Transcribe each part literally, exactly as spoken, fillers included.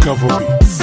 Gavo Beats.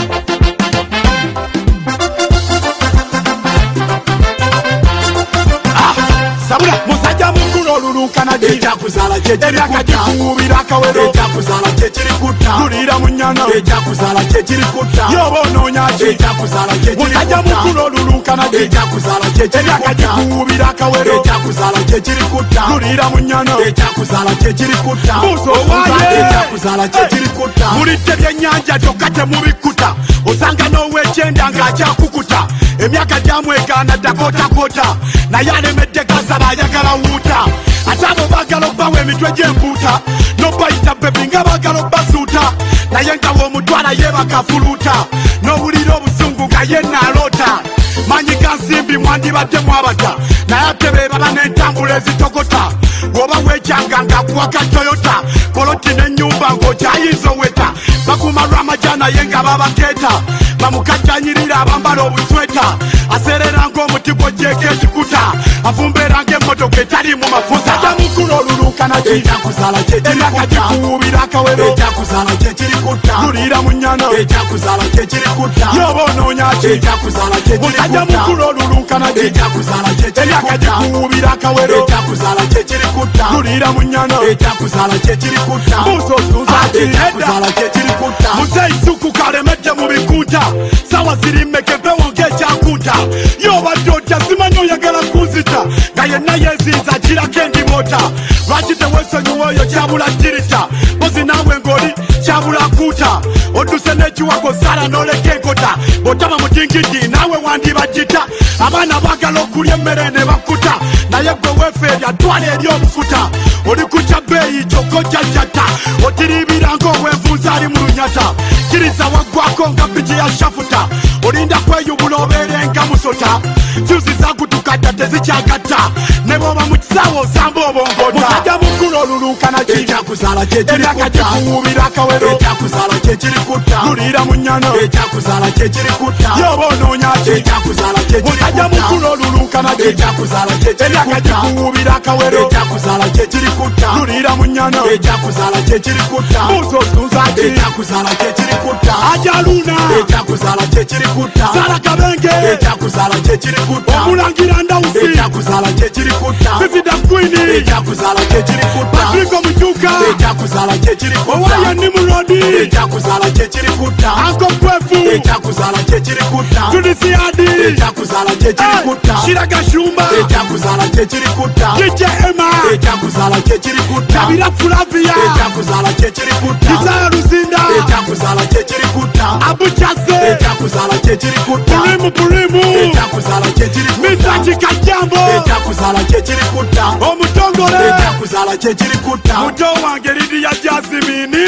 Sabula musajja mukulu olulunkana eja kuzala kyekiri kukubira akawero eja kuzala kyekiri kutta tulira mu nnyana eja kuzala kyekiri kutta yoba onoonya ki eja kuzala kyekiri musajja mukulu olulunkana eja kuzala kyekiri kutta kukubira akawero eja kuzala kyekiri kutta tulira mu nnyana eja kuzala kyekiri kutta Busowaye eja kuzala kyekiri kutta mulidde byennyanja kyokka temubikkuta osanga n'owekyenda ng'akyakukuta emyaka gyamwegaana ddakotakota naye alemedde kasaba ayagala wuuta ate abo baagala obbawa emitwe gy'empuuta n'obayita bebi nga baagala obbasuuta naye nga w'omutwala yeebakafuluuta n'owulira obusungu nga ye naalota manyi ga nsimbi mwandibadde mwabata naye ate be baba n'entambula ezitokota bw'oba weekyanga ng'akuwaka toyota poloti n'ennyumba ng'okyayinza oweta bakuma lw'amajja naye nga babakeeta bamukajjanyirira abambala obusweta aserera ng'omuti gw'ogyeko ekikuta afumbeera ng'emmotoka etali mu mafuta ajja mukulu olulunkana eja kuzala kyekiri emyaka gikuwubira akawero eja kuzala kyekiri kutta tulira mu nnyana eja kuzala kyekiri kutta yoba onoonya ki eja kuzala kyekiri musajja kutta mukulu olulunkana eja kuzala kyekiri emyaka kutta gikuwubira akawero eja kuzala kyekiri kutta tulira mu nnyana eja kuzala kyekiri kutta busosuzaati eja kuzala kyekiri kutta muzeisuku kalemedde mu bikunta sawa ziri mmekepewo ng'ekyakunta yobadde otya simanyi oyagala kunzita nga yenna yeezinza kirako endimota lwaki teweesonyiwa oyo kyabula jirita bozi naawe ng'oli kyabula kuuta odduse n'ekiwago sala n'oleka enkota bw'otaba mutingidi naawe wandibagita abaana baagala okulya emmere ne bakkuta naye gwe weefeerya twala eri obufuta oli kutya bbeeyi kyokka ojjajjata otiriibira ng'ow'envunza ali mu lunyata kiriza waggwako nga biki ya shafuta olinda kweyubula obeerenga musota fyuzi zagutukadda tezikyagatta ne bw'oba mu kisaawe osamba obongota musajja mukulu olulunkana eja kuzala kyekiri emyaka kutta gikuwubira akawero eja kuzala kyekiri kutta tulira mu nnyana eja kuzala kyekiri kutta yoba onoonya ki eja kuzala kyekiri musajja kutta mukulu olulunkana eja kuzala kyekiri emyaka kutta gikuwubira akawero eja kuzala kyekiri kutta tulira mu nnyana eja kuzala kyekiri kutta busosuzaati eja kuzala kyekiri kutta ajaluna eja kuzala kyekiri kutta sala kabenge eja kuzala kyekiri kutta omulangira ndawusi eja kuzala kyekiri kutta fifida kwini eja kuzala kyekiri kutta patriko mukyuka eja kuzala kyekiri kutta owayo nimulodi eja kuzala kyekiri kutta anko kwefu eja kuzala kyekiri kutta tunisiadi eja kuzala kyekiri kutta shiraga shumba eja kuzala kyekiri kutta kije ema eja kuzala kyekiri kutta kabira fulavia eja kuzala kyekiri kutta isaya luzinda eja kuzala kyekiri kutta abuchase eja kuzala kyekiri kutta pulimu pulimu eja kuzala kyekiri kutta misaji kajambo eja kuzala kyekiri kutta omutongole eja kuzala kyekiri kutta muto wange lidiya jasimini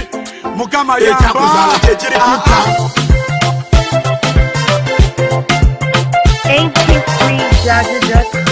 mukama eja kuzala yamba kyekiri kutta A K three Jaja dot com